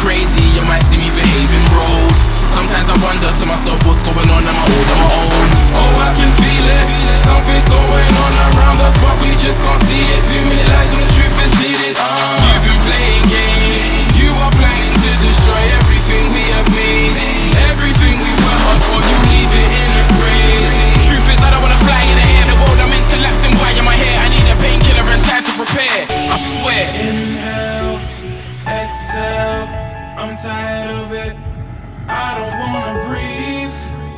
crazy, you might see me behaving rogue. Sometimes I wonder to myself what's going on, am I all on my own? Oh, I can feel it, something's going on around us, but we just can't see it. Too many lies and the truth is needed. You've been playing games, you are planning to destroy everything we have made. Everything we worked hard for, you leave it in the grave. Truth is I don't wanna fly in the air, the world I'm in's collapsing. Why am I here? I need a painkiller and time to prepare, I swear. Inhale, exhale, I'm tired of it. I don't wanna breathe,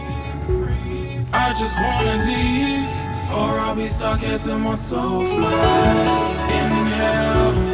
I just wanna leave, or I'll be stuck here till my soul flies. Inhale,